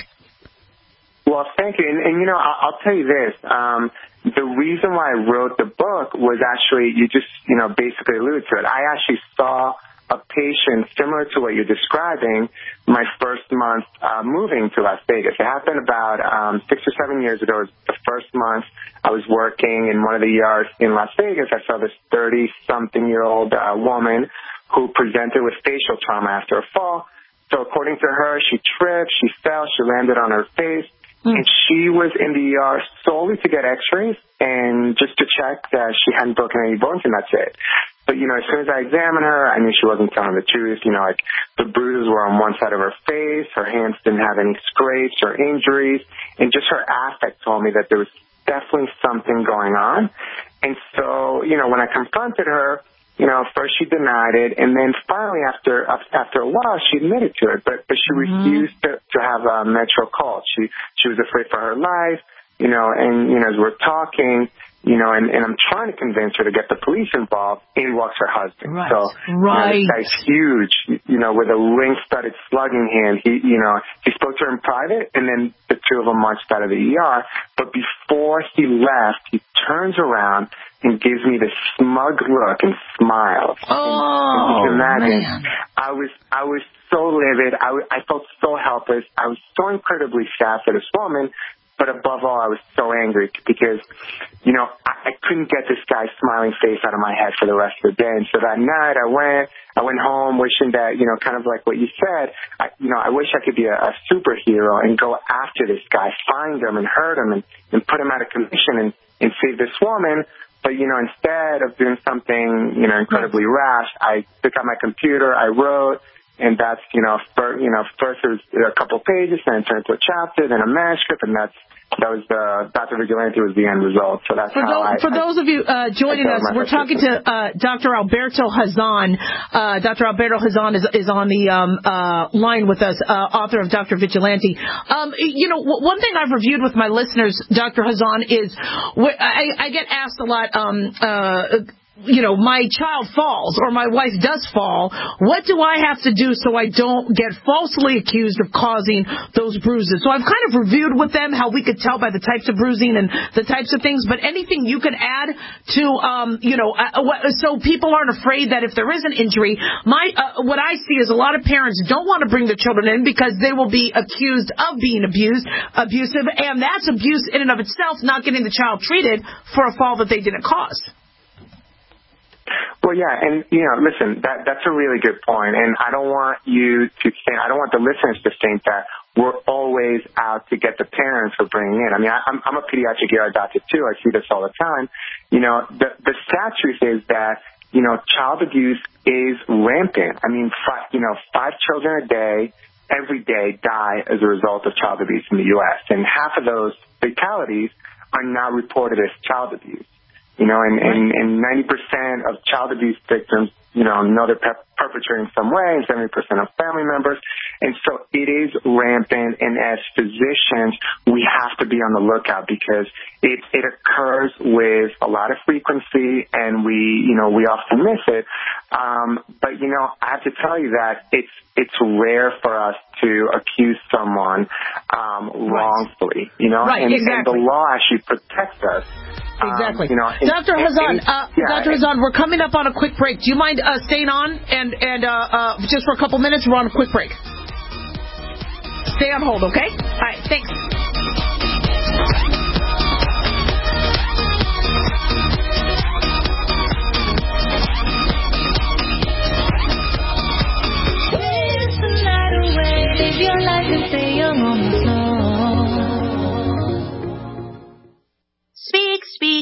Well, thank you. And I'll tell you this. The reason why I wrote the book was actually, you just, basically alluded to it. I actually saw a patient similar to what you're describing my first month moving to Las Vegas. It happened about 6 or 7 years ago. It was the first month I was working in one of the ERs in Las Vegas. I saw this 30-something-year-old woman who presented with facial trauma after a fall. So according to her, she tripped, she fell, she landed on her face. And she was in the ER solely to get x-rays and just to check that she hadn't broken any bones, and that's it. But, as soon as I examined her, I knew she wasn't telling the truth. Like the bruises were on one side of her face, her hands didn't have any scrapes or injuries, and just her affect told me that there was definitely something going on. And so, when I confronted her, first she denied it, and then finally after a while she admitted to it, but she refused to have a Metro called. She was afraid for her life, and as we're talking, and I'm trying to convince her to get the police involved, in walks her husband. Right. So, this guy's huge, with a ring-studded slugging hand. He spoke to her in private, and then the two of them marched out of the ER. But before he left, he turns around and gives me this smug look and smiles. And you can imagine, man. I was so livid. I felt so helpless. I was so incredibly sad for this woman. But above all, I was so angry because, I couldn't get this guy's smiling face out of my head for the rest of the day. And so that night I went home wishing that, kind of like what you said, I wish I could be a superhero and go after this guy, find him and hurt him and put him out of commission and save this woman. But, instead of doing something, incredibly rash, I took out my computer, I wrote, and that's, first it was a couple pages, then it turned into a chapter, then a manuscript, and that was Dr. Vigilante was the end result. So that's for those of you joining us, we're talking to Dr. Alberto Hazan. Dr. Alberto Hazan is on the line with us, author of Dr. Vigilante. One thing I've reviewed with my listeners, Dr. Hazan, is I get asked a lot. My child falls or my wife does fall. What do I have to do so I don't get falsely accused of causing those bruises? So I've kind of reviewed with them how we could tell by the types of bruising and the types of things, but anything you could add to, so people aren't afraid that if there is an injury, what I see is a lot of parents don't want to bring their children in because they will be accused of being abusive, and that's abuse in and of itself, not getting the child treated for a fall that they didn't cause. Well, yeah, and, listen, that's a really good point, and I don't want the listeners to think that we're always out to get the parents for bringing in. I mean, I'm a pediatric ER doctor, too. I see this all the time. The sad truth is that, child abuse is rampant. I mean, 5 children a day, every day, die as a result of child abuse in the U.S., and half of those fatalities are not reported as child abuse. And 90% of child abuse victims, know they're perpetrating some way, and 70% of family members. And so it is rampant, and as physicians, we have to be on the lookout because it occurs with a lot of frequency, and we often miss it. But, I have to tell you that it's rare for us to accuse someone wrongfully, Right, and exactly. the law actually protects us. Exactly. Dr. Hazan, Dr. Hazan, we're coming up on a quick break. Do you mind staying on and just for a couple minutes? We're on a quick break. Stay on hold, okay? All right, thanks. Live your life and stay young on the floor. Speak, speak, speak.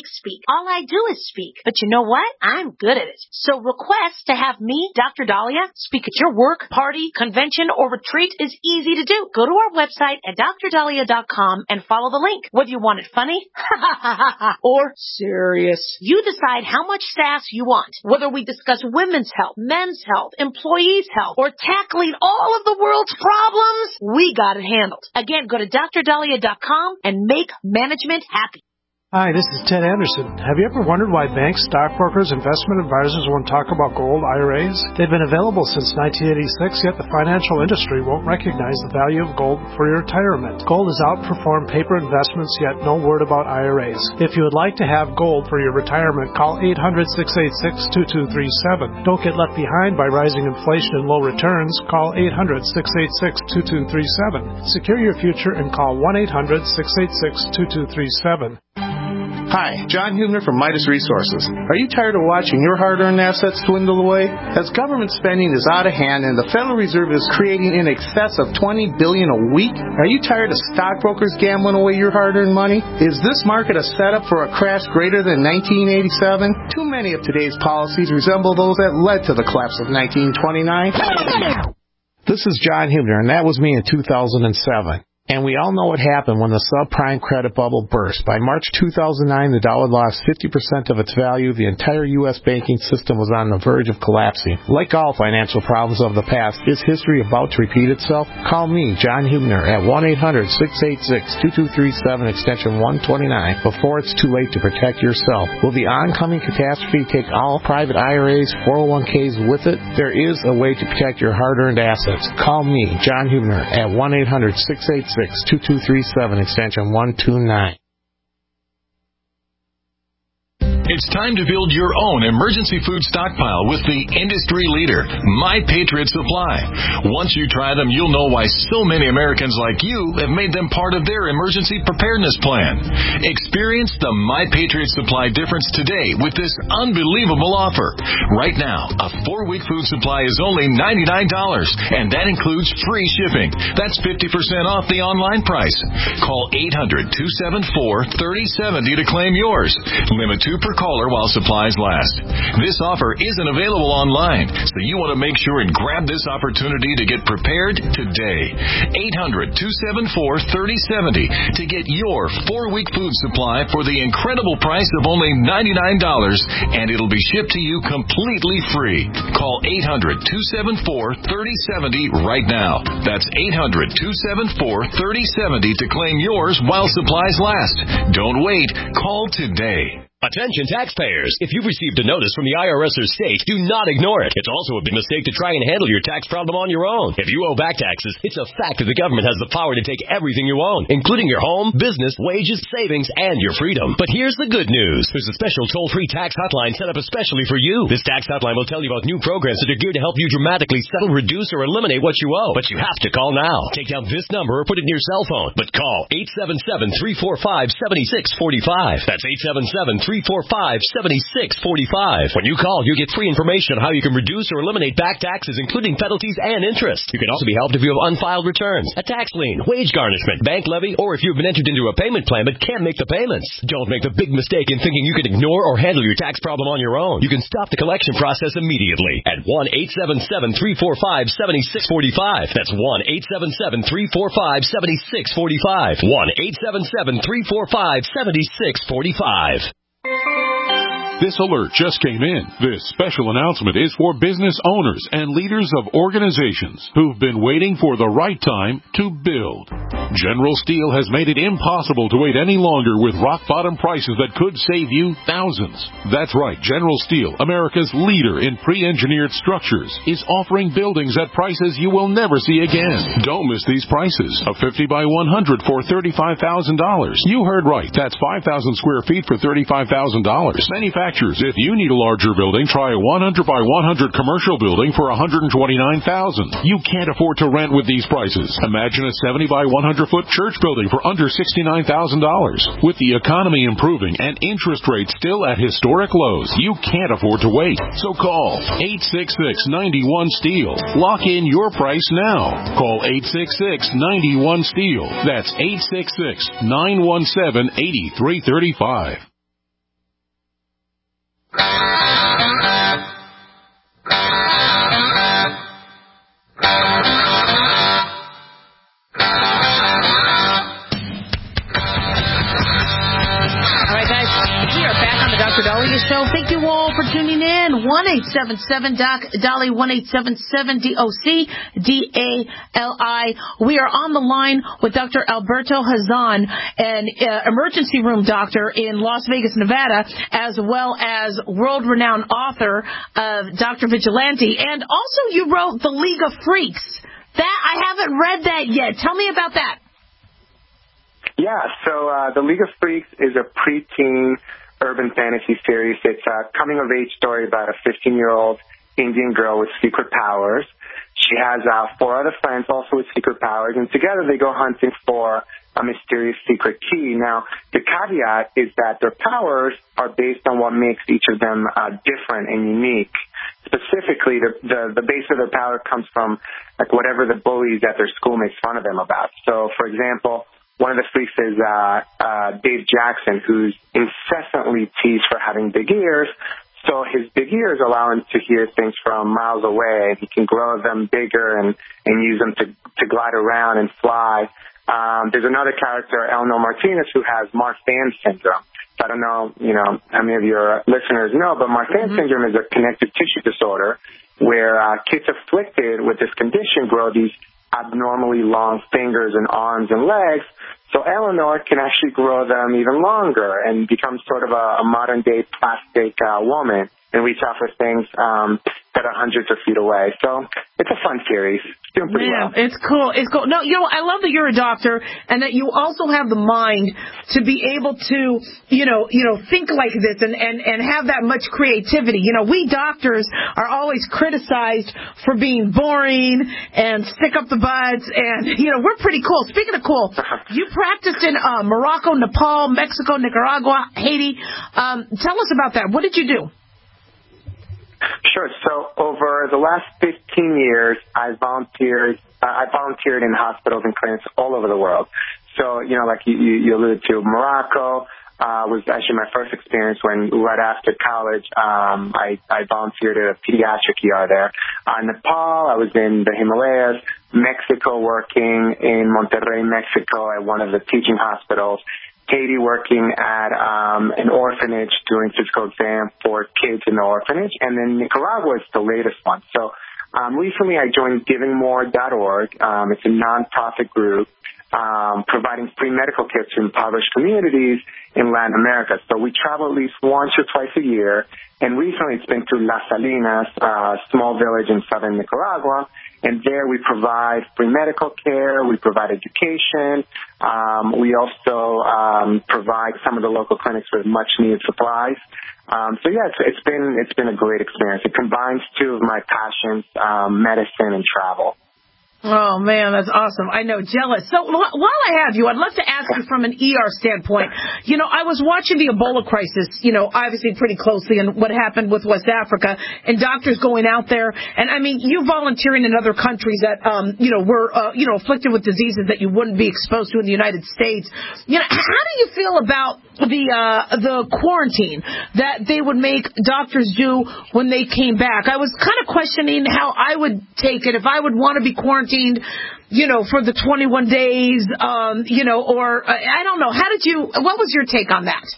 All I do is speak. But you know what? I'm good at it. So request to have me, Dr. Dahlia, speak at your work, party, convention, or retreat is easy to do. Go to our website at drdahlia.com and follow the link. Whether you want it funny or serious, you decide how much sass you want. Whether we discuss women's health, men's health, employees' health, or tackling all of the world's problems, we got it handled. Again, go to drdahlia.com and make management happy. Hi, this is Ted Anderson. Have you ever wondered why banks, stockbrokers, investment advisors won't talk about gold IRAs? They've been available since 1986, yet the financial industry won't recognize the value of gold for your retirement. Gold has outperformed paper investments, yet no word about IRAs. If you would like to have gold for your retirement, call 800-686-2237. Don't get left behind by rising inflation and low returns. Call 800-686-2237. Secure your future and call 1-800-686-2237. Hi, John Hubner from Midas Resources. Are you tired of watching your hard-earned assets dwindle away? As government spending is out of hand and the Federal Reserve is creating in excess of $20 billion a week, are you tired of stockbrokers gambling away your hard-earned money? Is this market a setup for a crash greater than 1987? Too many of today's policies resemble those that led to the collapse of 1929. This is John Hubner, and that was me in 2007. And we all know what happened when the subprime credit bubble burst. By March 2009, the dollar lost 50% of its value. The entire U.S. banking system was on the verge of collapsing. Like all financial problems of the past, is history about to repeat itself? Call me, John Hubner, at 1-800-686-2237, extension 129, before it's too late to protect yourself. Will the oncoming catastrophe take all private IRAs, 401ks with it? There is a way to protect your hard-earned assets. Call me, John Hubner, at 1-800-686-2237, extension 129. It's time to build your own emergency food stockpile with the industry leader, My Patriot Supply. Once you try them, you'll know why so many Americans like you have made them part of their emergency preparedness plan. Experience the My Patriot Supply difference today with this unbelievable offer. Right now, a 4-week food supply is only $99, and that includes free shipping. That's 50% off the online price. Call 800-274-3070 to claim yours. Limit 2 per caller while supplies last. This offer isn't available online, so you want to make sure and grab this opportunity to get prepared today. 800-274-3070 to get your 4-week food supply for the incredible price of only $99, and it'll be shipped to you completely free. Call 800-274-3070 right now. That's 800-274-3070 to claim yours while supplies last. Don't wait. Call today. Attention taxpayers! If you've received a notice from the IRS or state, do not ignore it. It's also a big mistake to try and handle your tax problem on your own. If you owe back taxes, it's a fact that the government has the power to take everything you own, including your home, business, wages, savings, and your freedom. But here's the good news. There's a special toll-free tax hotline set up especially for you. This tax hotline will tell you about new programs that are geared to help you dramatically settle, reduce, or eliminate what you owe. But you have to call now. Take down this number or put it in your cell phone. But call 877-345-7645. That's 877-345-7645. When you call, you get free information on how you can reduce or eliminate back taxes, including penalties and interest. You can also be helped if you have unfiled returns, a tax lien, wage garnishment, bank levy, or if you've been entered into a payment plan but can't make the payments. Don't make the big mistake in thinking you can ignore or handle your tax problem on your own. You can stop the collection process immediately at 1-877-345-7645. That's 1-877-345-7645. 1-877-345-7645. This alert just came in. This special announcement is for business owners and leaders of organizations who've been waiting for the right time to build. General Steel has made it impossible to wait any longer with rock-bottom prices that could save you thousands. That's right, General Steel, America's leader in pre-engineered structures, is offering buildings at prices you will never see again. Don't miss these prices. A 50 by 100 for $35,000. You heard right. That's 5,000 square feet for $35,000. Manufacturers, if you need a larger building, try a 100 by 100 commercial building for $129,000. You can't afford to rent with these prices. Imagine a 70 by 100-foot church building for under $69,000. With the economy improving and interest rates still at historic lows, you can't afford to wait. So call 866-91-STEEL. Lock in your price now. Call 866-91-STEEL. That's 866-917-8335. 1-877-DOC-DALI, 1-877-DOC-DALI. We are on the line with Dr. Alberto Hazan, an emergency room doctor in Las Vegas, Nevada, as well as world-renowned author of Dr. Vigilante. And also you wrote The League of Freaks. That I haven't read that yet. Tell me about that. Yeah, so The League of Freaks is a preteen urban fantasy series. It's a coming-of-age story about a 15-year-old Indian girl with secret powers. She has 4 other friends also with secret powers, and together they go hunting for a mysterious secret key. Now, the caveat is that their powers are based on what makes each of them different and unique. Specifically, the base of their power comes from like whatever the bullies at their school make fun of them about. So, for example, one of the freaks is Dave Jackson, who's incessantly teased for having big ears. So his big ears allow him to hear things from miles away. He can grow them bigger and use them to glide around and fly. There's another character, Eleanor Martinez, who has Marfan syndrome. I don't know, how many of your listeners know, but Marfan syndrome is a connective tissue disorder where kids afflicted with this condition grow these abnormally long fingers and arms and legs. So Eleanor can actually grow them even longer and become sort of a modern-day plastic woman and reach out for things that are hundreds of feet away. So it's a fun series. It's doing pretty well. It's cool. It's cool. No, I love that you're a doctor and that you also have the mind to be able to, think like this and have that much creativity. We doctors are always criticized for being boring and stick up the butts, and, we're pretty cool. Speaking of cool, you practiced in Morocco, Nepal, Mexico, Nicaragua, Haiti. Tell us about that. What did you do? Sure. So over the last 15 years, I volunteered in hospitals and clinics all over the world. So, like you alluded to, Morocco was actually my first experience when right after college, I volunteered at a pediatric ER there. Nepal, I was in the Himalayas. Mexico, working in Monterrey, Mexico at one of the teaching hospitals. Haiti, working at an orphanage doing physical exam for kids in the orphanage. And then Nicaragua is the latest one. So recently I joined GivingMore.org. It's a nonprofit group providing free medical kits to impoverished communities in Latin America. So we travel at least once or twice a year. And recently it's been to Las Salinas, a small village in southern Nicaragua. And there we provide free medical care, we provide education, we also provide some of the local clinics with much needed supplies. So yeah, it's been a great experience. It combines two of my passions, medicine and travel. Oh, man, that's awesome. I know, jealous. So while I have you, I'd love to ask you from an ER standpoint. I was watching the Ebola crisis, obviously pretty closely, and what happened with West Africa, and doctors going out there. And, I mean, you volunteering in other countries that, were, afflicted with diseases that you wouldn't be exposed to in the United States. How do you feel about the quarantine that they would make doctors do when they came back? I was kind of questioning how I would take it if I would want to be quarantined, for the 21 days, or I don't know. What was your take on that?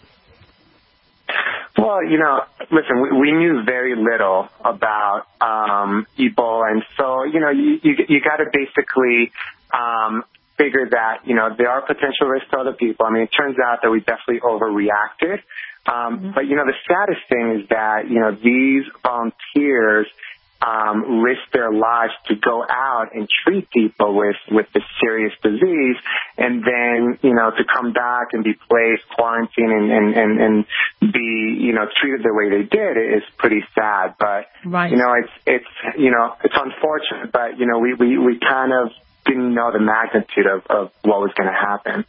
Well, listen, we knew very little about Ebola, and so, you got to basically figure that, there are potential risks to other people. I mean, it turns out that we definitely overreacted. But, the saddest thing is that, these volunteers risk their lives to go out and treat people with this serious disease, and then, to come back and be placed, quarantined, and be, treated the way they did is pretty sad. But, right. It's unfortunate, but, we kind of didn't know the magnitude of what was going to happen.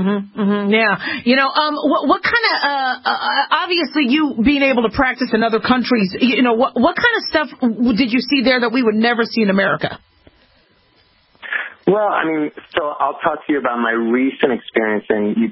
Yeah. What kind of, obviously you being able to practice in other countries, what kind of stuff did you see there that we would never see in America? Well, so I'll talk to you about my recent experience in in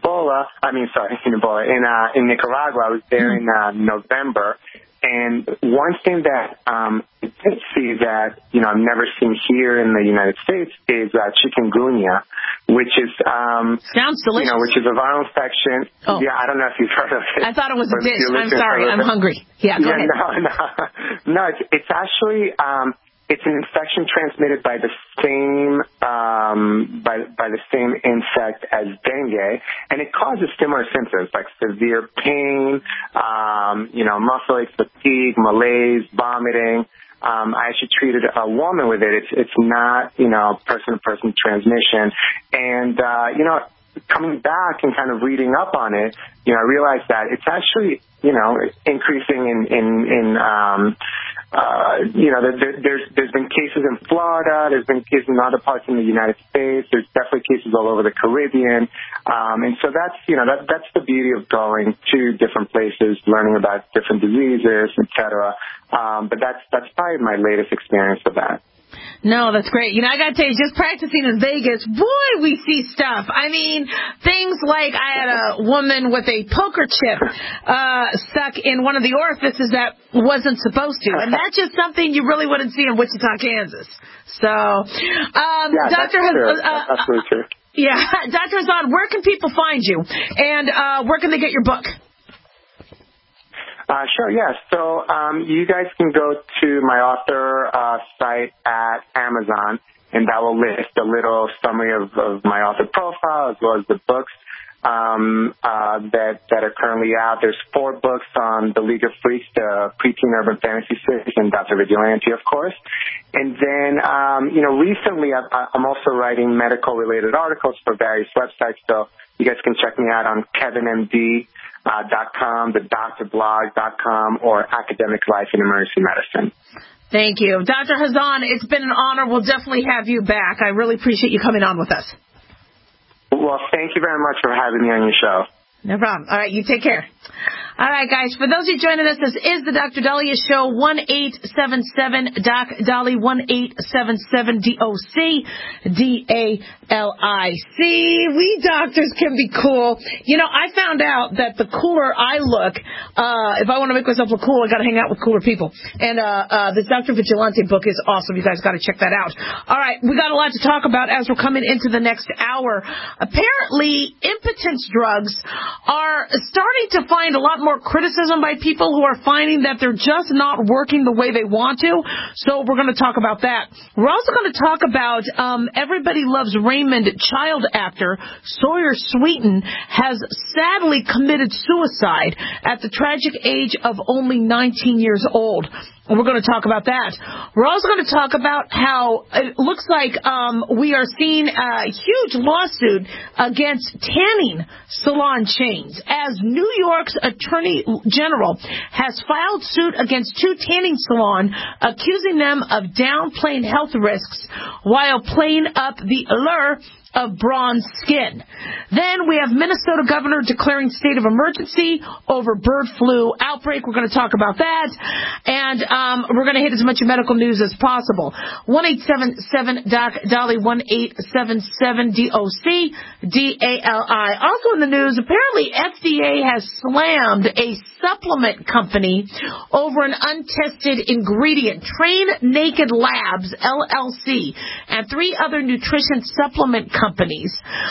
Nicaragua. I was there in November. And one thing that I did see that, I've never seen here in the United States is chikungunya, which is sounds delicious. Which is a viral infection. Oh. Yeah, I don't know if you've heard of it. I thought it was a dish. I'm sorry. I'm hungry. Yeah, go ahead. No, it's actually it's an infection transmitted by the same by the same insect as dengue, and it causes similar symptoms like severe pain, muscle aches, fatigue, malaise, vomiting. I actually treated a woman with it. It's not person-to-person transmission, and coming back and kind of reading up on it, I realized that it's actually increasing in there's been cases in Florida, there's been cases in other parts in the United States, there's definitely cases all over the Caribbean, and so that's that's the beauty of going to different places, learning about different diseases, etc. But that's probably my latest experience with that. No, that's great. I got to tell you, just practicing in Vegas, boy, we see stuff. Things like I had a woman with a poker chip stuck in one of the orifices that wasn't supposed to. And that's just something you really wouldn't see in Wichita, Kansas. So, yeah, Dr. That's absolutely true. Yeah, Dr. Hazan, where can people find you? And where can they get your book? Sure, yes. So you guys can go to my author site at Amazon, and that will list a little summary of my author profile as well as the books that are currently out. There's 4 books on the League of Freaks, the preteen urban fantasy series, and Dr. Vigilante, of course. And then, recently I'm also writing medical-related articles for various websites, so you guys can check me out on KevinMD.com, thedoctorblog.com, or Academic Life in Emergency Medicine. Thank you. Dr. Hazan, it's been an honor. We'll definitely have you back. I really appreciate you coming on with us. Well, thank you very much for having me on your show. No problem. All right, you take care. All right, guys, for those of you joining us, this is the Dr. Daliah Show, 1-877-DOC-DALI, 1-877-DOC-DALIC. We doctors can be cool. I found out that the cooler I look, if I want to make myself look cool, I got to hang out with cooler people. And this Dr. Vigilante book is awesome. You guys got to check that out. All right, we got a lot to talk about as we're coming into the next hour. Apparently, impotence drugs are starting to find a lot more criticism by people who are finding that they're just not working the way they want to. So we're going to talk about that. We're also going to talk about Everybody Loves Raymond child actor Sawyer Sweeten has sadly committed suicide at the tragic age of only 19 years old. We're going to talk about that. We're also going to talk about how it looks like we are seeing a huge lawsuit against tanning salon chains, as New York's Attorney General has filed suit against 2 tanning salons, accusing them of downplaying health risks while playing up the allure of bronze skin. Then we have Minnesota governor declaring state of emergency over bird flu outbreak. We're going to talk about that. And we're going to hit as much medical news as possible. 1-877-DOC-DALI, 1-877-DOC-DALI. Also in the news, apparently FDA has slammed a supplement company over an untested ingredient. Train Naked Labs, LLC, and 3 other nutrition supplement companies,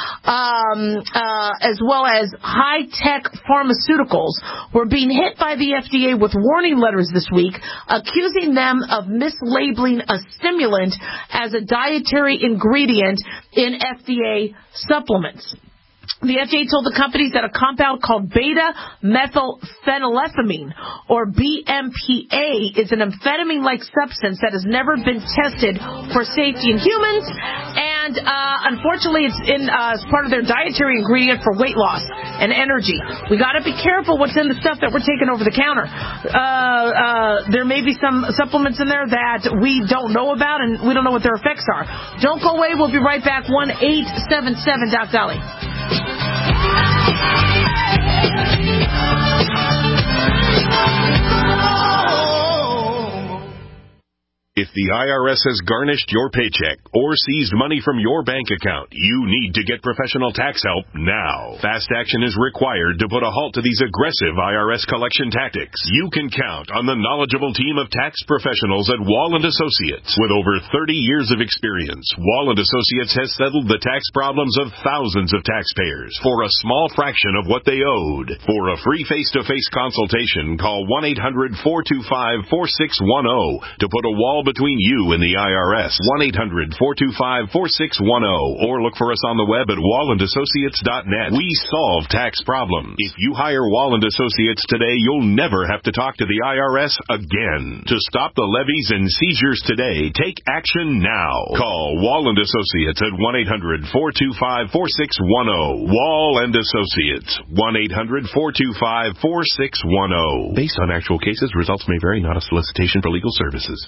as well as high-tech pharmaceuticals, were being hit by the FDA with warning letters this week, accusing them of mislabeling a stimulant as a dietary ingredient in FDA supplements. The FDA told the companies that a compound called beta-methylphenylethamine, or BMPA, is an amphetamine-like substance that has never been tested for safety in humans, and unfortunately it's in as part of their dietary ingredient for weight loss and energy. We got to be careful what's in the stuff that we're taking over the counter. There may be some supplements in there that we don't know about, and we don't know what their effects are. Don't go away. We'll be right back. 1-877-DOC-DALI. If the IRS has garnished your paycheck or seized money from your bank account, you need to get professional tax help now. Fast action is required to put a halt to these aggressive IRS collection tactics. You can count on the knowledgeable team of tax professionals at Wall & Associates. With over 30 years of experience, Wall & Associates has settled the tax problems of thousands of taxpayers for a small fraction of what they owed. For a free face-to-face consultation, call 1-800-425-4610 to put a wall between you and the IRS. 1-800-425-4610 or look for us on the web at wallandassociates.net. We solve tax problems. If you hire Wall & Associates today, you'll never have to talk to the IRS again. To stop the levies and seizures today, take action now. Call Wall & Associates at 1-800-425-4610. Wall & Associates. 1-800-425-4610. Based on actual cases, results may vary, not a solicitation for legal services.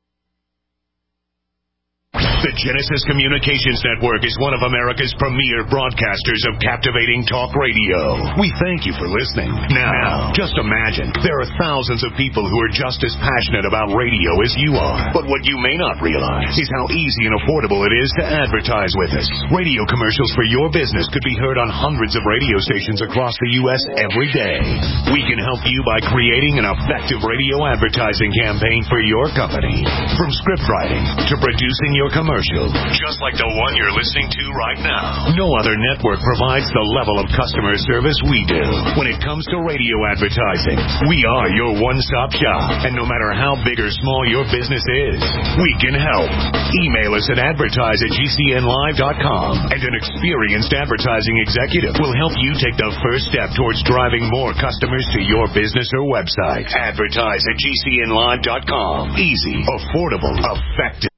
The Genesis Communications Network is one of America's premier broadcasters of captivating talk radio. We thank you for listening. Now, just imagine, there are thousands of people who are just as passionate about radio as you are. But what you may not realize is how easy and affordable it is to advertise with us. Radio commercials for your business could be heard on hundreds of radio stations across the U.S. every day. We can help you by creating an effective radio advertising campaign for your company. From script writing to producing your commercial, just like the one you're listening to right now. No other network provides the level of customer service we do. When it comes to radio advertising, we are your one-stop shop. And no matter how big or small your business is, we can help. Email us at advertise@gcnlive.com, and an experienced advertising executive will help you take the first step towards driving more customers to your business or website. Advertise@gcnlive.com. Easy, affordable, effective.